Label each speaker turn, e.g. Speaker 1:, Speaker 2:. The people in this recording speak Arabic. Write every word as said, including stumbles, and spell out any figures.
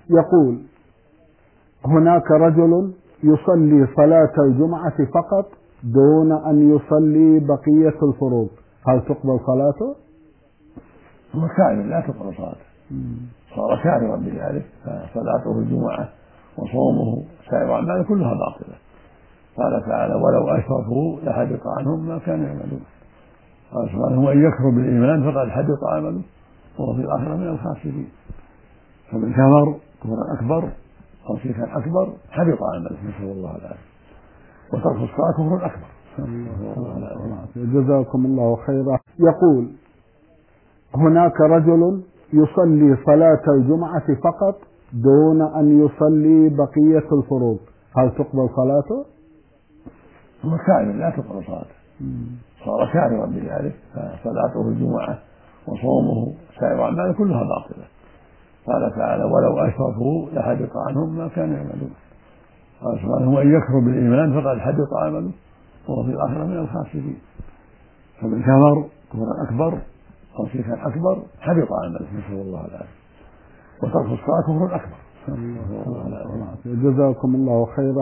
Speaker 1: يقول: هناك رجل يصلي صلاة الجمعة فقط دون أن يصلي بقية الفروض، هل تقبل صلاته؟
Speaker 2: هو كافر لا تقبل صلاته، صار كافرا بذلك، فصلاته الجمعة وصومه سائر أعماله كلها باطلة. قال تعالى: ولو أشركوا لحبط عنهم ما كانوا يعملون. قال سبحانه: وإن يكفر بالإيمان فقد حبط عمله وهو في الآخرة من الخاسرين. فمن كفر كفرا أكبر أو شركا أكبر حبط عمله، نسأل الله العافية. وترك الصلاة كفر أكبر.
Speaker 1: جزاكم الله خيرا. يقول: هناك رجل يصلي صلاة الجمعة فقط دون أن يصلي بقية الفروض، هل تقبل صلاته؟
Speaker 2: هو كافر لا تقبل صلاته، صار كافرا بذلك، فصلاته الجمعة وصومه سائر أعماله كلها باطلة. قال تعالى: ولو أشركوا لحبط عنهم ما كانوا يعملون. قال سبحانه: وإن يكفر بالإيمان فقد حبط عمله وهو في الآخرة من الخاسرين. فمن كفر كفرا أكبر أو شركا أكبر حبط عمله، نسأل الله العافية. وترك الصلاة كفر أكبر.
Speaker 1: جزاكم الله خيرا.